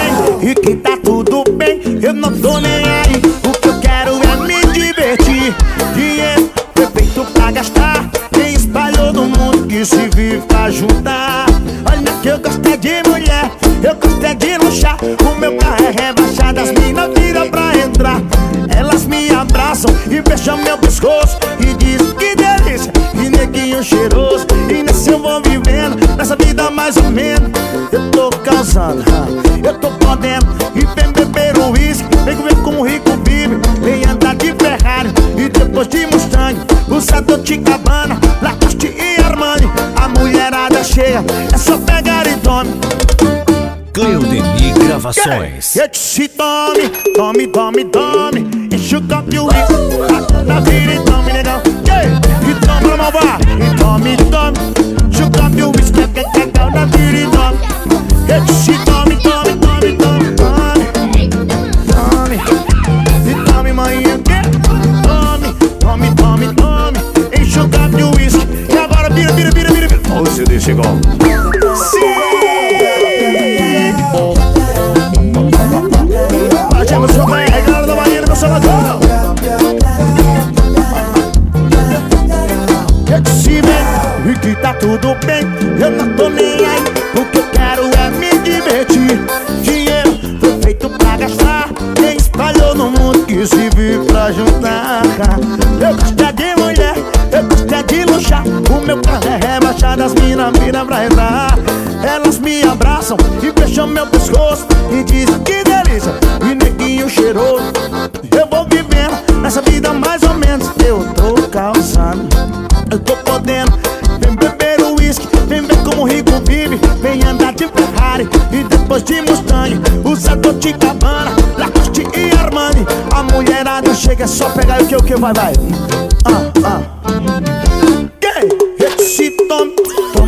bem e que tá tudo bem. Eu não tô nem aí, o que eu quero é me divertir. Dinheiro foi feito pra gastar, quem espalhou no mundo que se vive pra juntar. Olha que eu gosto é de mulher, eu gosto é de luxar. O meu carro é rebaixado, as minas viram pra entrar. Elas me abraçam e beijam meu pescoço e dizem que delícia, que neguinho cheiroso. E nessa eu vou vivendo, nessa vida mais ou menos. Eu tô causando, eu tô podendo. E vem beber o uísque, vem ver como o rico vive. Vem andar de Ferrari e depois de Mustang. Usa Dolce & Gabbana, Lacoste e Armani. A mulherada cheia, é só pegar e tome. Cleudemir Gravações. Eu disse tome, tome, tome, tome. Enche o copo de uísque, na vira e tome, negão. E toma pra malvar, e tome, tome. Enche o copo de uísque, na vira e tome. Eu disse tome, tome, tome, tome, tome. Tome, e tome, manhã. Tome, tome, tome, tome. Enche o copo de uísque. E agora vira, vira, vira, vira, vira. Olha o CD chegou. Sim! Batemos o bem, galera da Bahia, meu Salvador. Eu disse bem e que tá tudo bem. Eu não tô nem aí, o que eu quero é me divertir. Dinheiro foi feito pra gastar, quem espalhou no mundo que se vive pra juntar. Eu gosto é de mulher, eu gosto é de luxar. O meu carro é rebaixado, as minas viram pra entrar. Elas me abraçam e beijam meu pescoço e dizem que delícia, e neguinho cheiroso. Eu vou vivendo nessa vida mais ou menos. Eu tô causando, eu tô podendo. Vem beber o uísque, vem ver como o rico vive. Vem andar de Ferrari e depois de Mustang. Usa Dolce & Gabbana, Lacoste e Armani. A mulherada chega, é só pegar o que vai, vai. Eu disse tome,